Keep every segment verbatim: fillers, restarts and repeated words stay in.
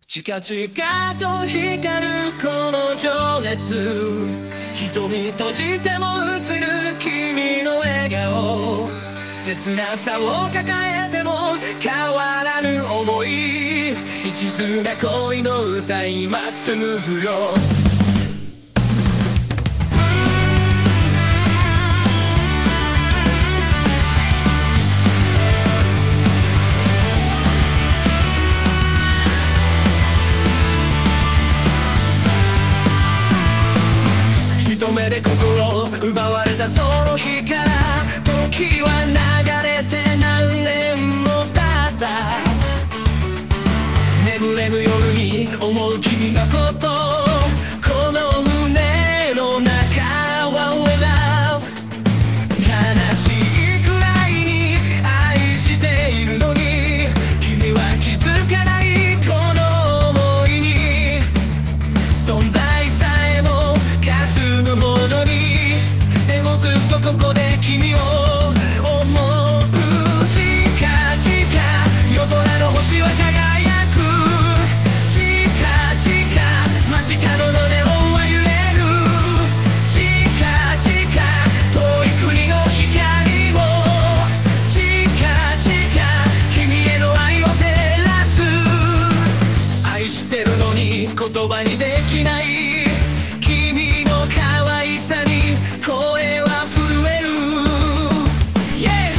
近々と光るこの情熱、瞳閉じても映る君の笑顔、切なさを抱えても変わらぬ想い、一途な恋の歌今紡ぐよ。一目で心奪われたその日から時は流れて何年も経った。眠れぬ夜に思う君のこと、この胸の中は Love、 悲しいくらいに愛しているのに君は気づかないこの想いに、存在さえも霞むほどに、でもずっとここで君を思う。近々夜空の星は輝く、近々街角のネオンは揺れる、近々遠い国の光を、近々君への愛を照らす。愛してるのに言葉にできない君の可愛さに声は震える。 Yes！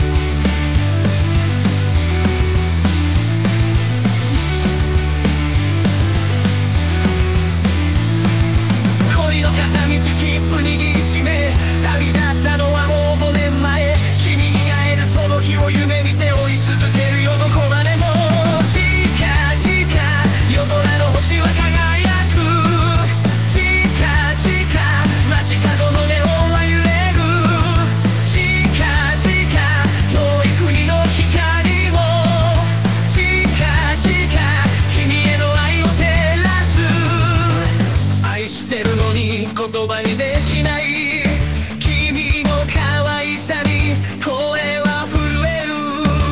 恋の片道切符握りしめ旅立ったのはもうごねんまえ、君に会えるその日を夢見て追い続けるよどこまでも。近々夜空の星は輝く、近々街角のネオンは揺れる、近々遠い国の光を、近々君への愛を照らす。愛してるのに言葉にできない君の可愛さに声は震える。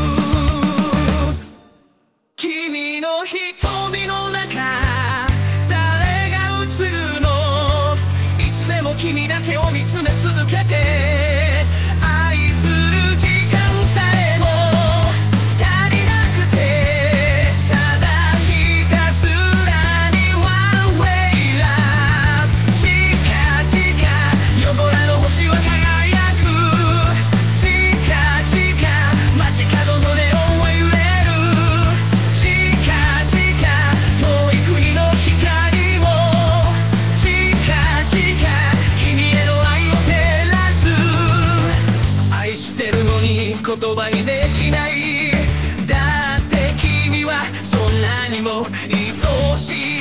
君の瞳の中誰が映るの、いつでも君だけを見つめ続けて、愛する時間さえも足りなくて、ただひたすらに One way love。 近々夜空の星は輝く、近々街角のネオンは揺れる、近々遠い国の光を、近々君への愛を照らす。愛してるのに言葉にできない、だって君はそんなにも愛しい